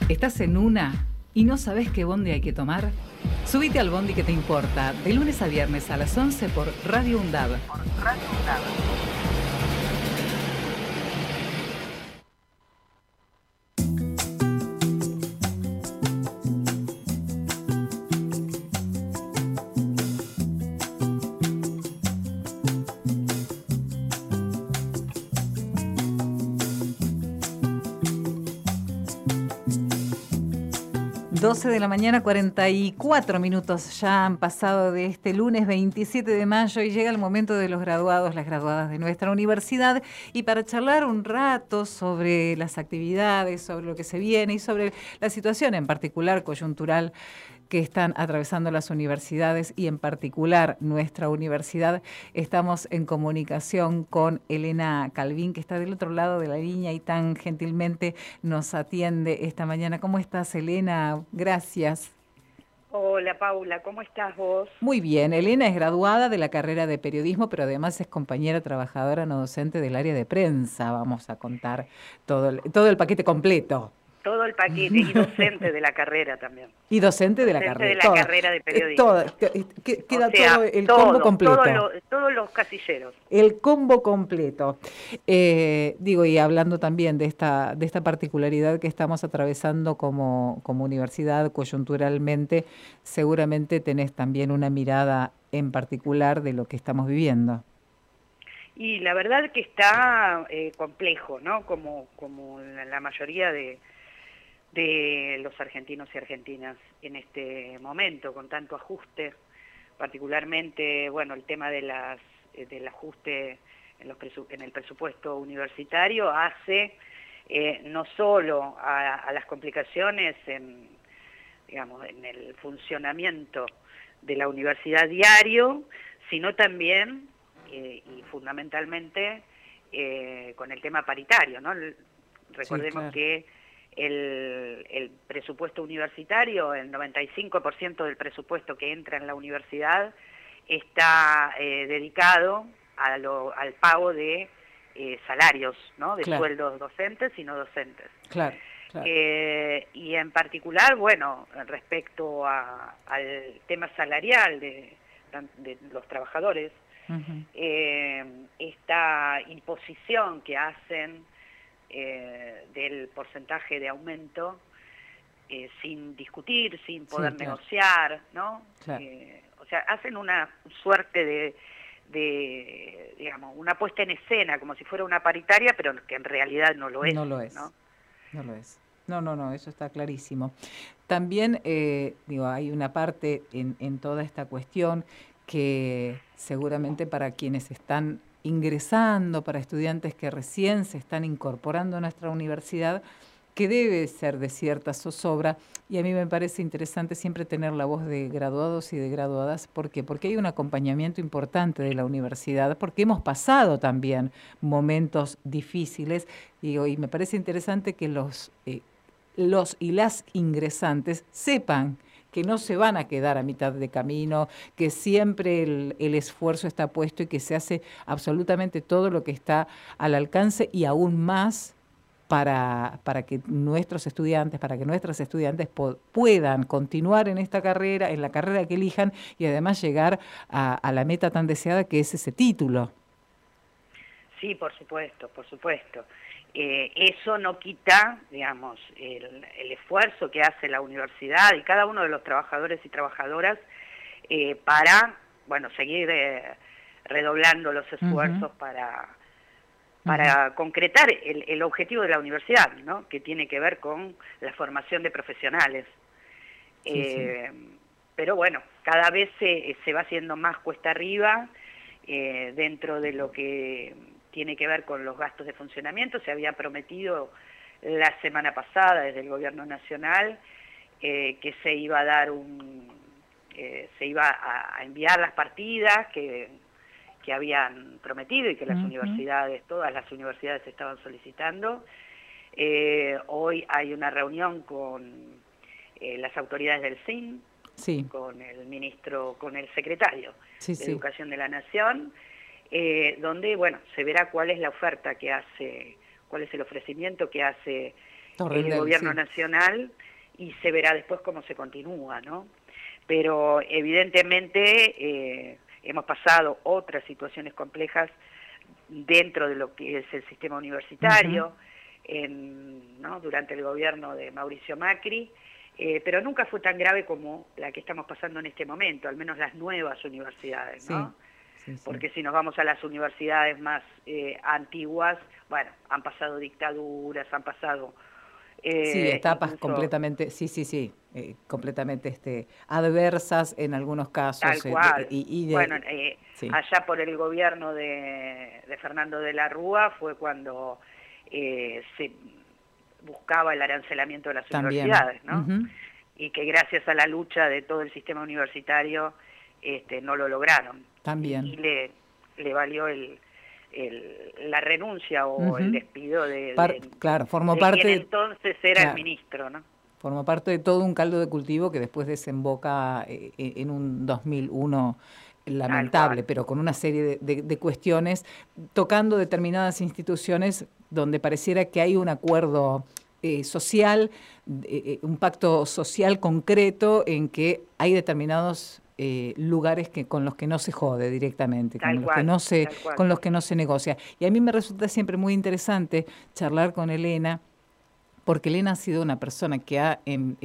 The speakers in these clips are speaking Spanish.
¿Estás en una y no sabes qué bondi hay que tomar? Subite al bondi que te importa, de lunes a viernes a las 11 por Radio UNDAV. 12 de la mañana, 44 minutos ya han pasado de este lunes 27 de mayo y llega el momento de los graduados, las graduadas de nuestra universidad, y para charlar un rato sobre las actividades, sobre lo que se viene y sobre la situación en particular coyuntural que están atravesando las universidades y en particular nuestra universidad, estamos en comunicación con Elena Calvín, que está del otro lado de la línea y tan gentilmente nos atiende esta mañana. ¿Cómo estás, Elena? Gracias. Hola, Paula, ¿cómo estás vos? Muy bien, Elena es graduada de la carrera de periodismo, pero además es compañera trabajadora no docente del área de prensa. Vamos a contar todo el paquete completo. Todo el paquete, y docente de la carrera también. Y docente de la carrera. Docente de la carrera de periodismo. Queda todo el combo completo. Todos los casilleros. El combo completo. Y hablando también de esta particularidad que estamos atravesando como universidad coyunturalmente, seguramente tenés también una mirada en particular de lo que estamos viviendo. Y la verdad que está complejo, ¿no? Como la mayoría de los argentinos y argentinas en este momento, con tanto ajuste, particularmente, bueno, el tema del ajuste en el presupuesto universitario hace no solo a las complicaciones en el funcionamiento de la universidad diario, sino también y fundamentalmente con el tema paritario, ¿no? Recordemos sí, claro, que el presupuesto universitario, el 95% del presupuesto que entra en la universidad está dedicado al pago de salarios, ¿no? De claro, sueldos docentes y no docentes. Claro, claro. Y en particular, bueno, respecto al tema salarial de los trabajadores, esta imposición que hacen del porcentaje de aumento sin discutir, sin poder sí, claro, negociar, ¿no? Claro. O sea, hacen una suerte de una puesta en escena, como si fuera una paritaria, pero que en realidad no lo es. No lo es, ¿no? No lo es. No, eso está clarísimo. También, hay una parte en toda esta cuestión que seguramente para quienes están ingresando, para estudiantes que recién se están incorporando a nuestra universidad, que debe ser de cierta zozobra, y a mí me parece interesante siempre tener la voz de graduados y de graduadas. ¿Por qué? Porque hay un acompañamiento importante de la universidad, porque hemos pasado también momentos difíciles, y me parece interesante que los y las ingresantes sepan que no se van a quedar a mitad de camino, que siempre el esfuerzo está puesto y que se hace absolutamente todo lo que está al alcance y aún más para que nuestros estudiantes, para que nuestras estudiantes puedan continuar en esta carrera, en la carrera que elijan, y además llegar a la meta tan deseada que es ese título. Sí, por supuesto, por supuesto. Eso no quita, digamos, el esfuerzo que hace la universidad y cada uno de los trabajadores y trabajadoras para, bueno, seguir redoblando los esfuerzos para concretar el objetivo de la universidad, ¿no? Que tiene que ver con la formación de profesionales. Sí. Pero bueno, cada vez se va haciendo más cuesta arriba dentro de lo que tiene que ver con los gastos de funcionamiento. Se había prometido la semana pasada desde el Gobierno Nacional que se iba a dar se iba a enviar las partidas que habían prometido y que las universidades, todas las universidades estaban solicitando. Hoy hay una reunión con las autoridades del CIN, sí, con el ministro, con el secretario de Educación de la Nación, donde, bueno, se verá cuál es la oferta que hace, cuál es el ofrecimiento que hace el gobierno nacional, y se verá después cómo se continúa, ¿no? Pero evidentemente hemos pasado otras situaciones complejas dentro de lo que es el sistema universitario, ¿no? Durante el gobierno de Mauricio Macri, pero nunca fue tan grave como la que estamos pasando en este momento, al menos las nuevas universidades, ¿no? Sí. Porque si nos vamos a las universidades más antiguas, bueno, han pasado dictaduras, han pasado... sí, etapas incluso, completamente, completamente adversas en algunos casos. Tal cual. Bueno, allá por el gobierno de Fernando de la Rúa fue cuando se buscaba el arancelamiento de las universidades, ¿no? Y que gracias a la lucha de todo el sistema universitario no lo lograron. También. Y le valió la renuncia o el despido claro, formó parte quien entonces era el ministro, ¿no? Formó parte de todo un caldo de cultivo que después desemboca en un 2001 lamentable, pero con una serie de cuestiones tocando determinadas instituciones donde pareciera que hay un acuerdo social, un pacto social concreto en que hay determinados lugares con los que no se jode directamente, con los que no se negocia. Y a mí me resulta siempre muy interesante charlar con Elena, porque Elena ha sido una persona que ha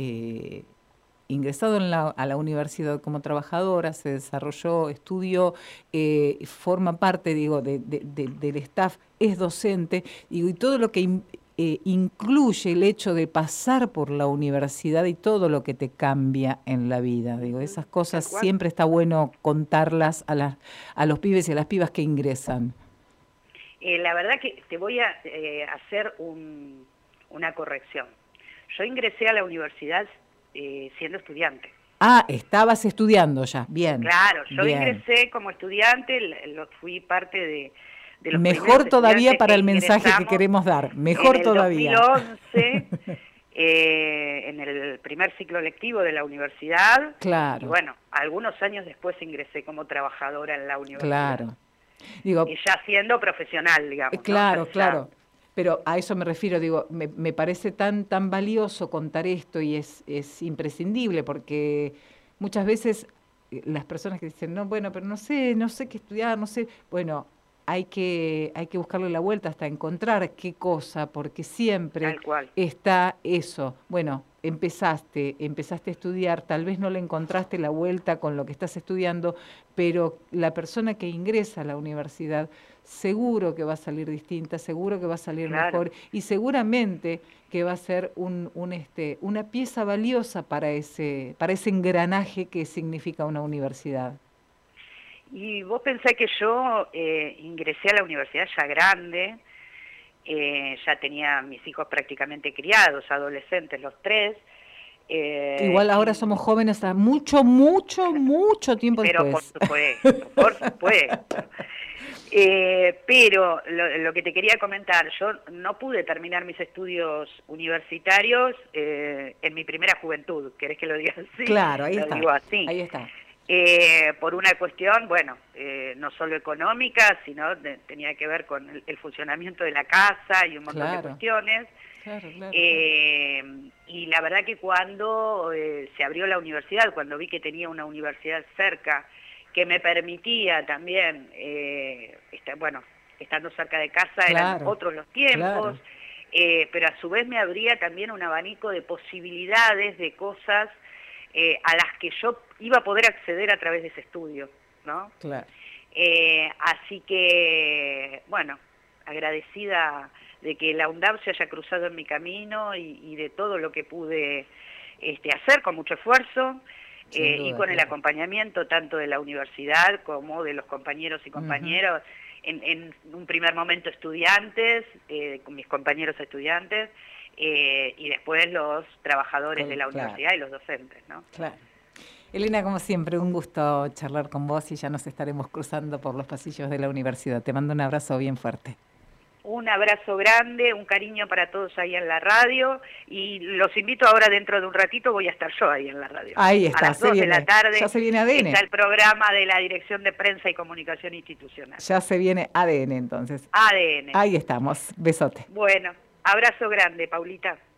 ingresado a la universidad como trabajadora, se desarrolló, estudió, forma parte, digo, del staff, es docente, digo, y todo lo que incluye el hecho de pasar por la universidad y todo lo que te cambia en la vida. Digo, esas cosas siempre está bueno contarlas a los pibes y a las pibas que ingresan. La verdad que te voy a hacer una corrección. Yo ingresé a la universidad siendo estudiante. Ah, estabas estudiando ya, bien. Claro, yo ingresé como estudiante, fui parte de los mejor todavía para el mensaje que queremos dar, mejor todavía. En 2011, en el primer ciclo lectivo de la universidad, claro. Y bueno, algunos años después ingresé como trabajadora en la universidad. Claro. Digo, y ya siendo profesional, digamos. Claro, ¿no? claro. Pero a eso me refiero, digo, me parece tan valioso contar esto y es imprescindible, porque muchas veces las personas que dicen, no, bueno, pero no sé qué estudiar, no sé, bueno, hay que buscarle la vuelta hasta encontrar qué cosa, porque siempre está eso. Bueno, empezaste a estudiar, tal vez no le encontraste la vuelta con lo que estás estudiando, pero la persona que ingresa a la universidad seguro que va a salir distinta, seguro que va a salir mejor y seguramente que va a ser una pieza valiosa para ese engranaje que significa una universidad. Y vos pensás que yo ingresé a la universidad ya grande, ya tenía mis hijos prácticamente criados, adolescentes los tres. Igual ahora somos jóvenes a mucho tiempo después. Pero por supuesto. Pero lo que te quería comentar, yo no pude terminar mis estudios universitarios en mi primera juventud, ¿querés que lo diga así? Claro, ahí está. Digo así. Ahí está. Por una cuestión, bueno, no solo económica, sino tenía que ver con el funcionamiento de la casa y un montón de cuestiones. Claro. Y la verdad que cuando se abrió la universidad, cuando vi que tenía una universidad cerca, que me permitía también, estando cerca de casa, eran otros los tiempos, pero a su vez me abría también un abanico de posibilidades, de cosas a las que yo iba a poder acceder a través de ese estudio, ¿no? Claro. Así que, bueno, agradecida de que la UNDAV se haya cruzado en mi camino y de todo lo que pude hacer con mucho esfuerzo, y con el acompañamiento tanto de la universidad como de los compañeros y compañeras, en un primer momento estudiantes, con mis compañeros estudiantes, y después los trabajadores de la universidad y los docentes, ¿no? Claro. Elena, como siempre, un gusto charlar con vos y ya nos estaremos cruzando por los pasillos de la universidad. Te mando un abrazo bien fuerte. Un abrazo grande, un cariño para todos ahí en la radio y los invito ahora dentro de un ratito, voy a estar yo ahí en la radio. Ahí está, a las 2 de la tarde. Ya se viene ADN. Está el programa de la Dirección de Prensa y Comunicación Institucional. Ya se viene ADN entonces. ADN. Ahí estamos, besote. Bueno, abrazo grande, Paulita.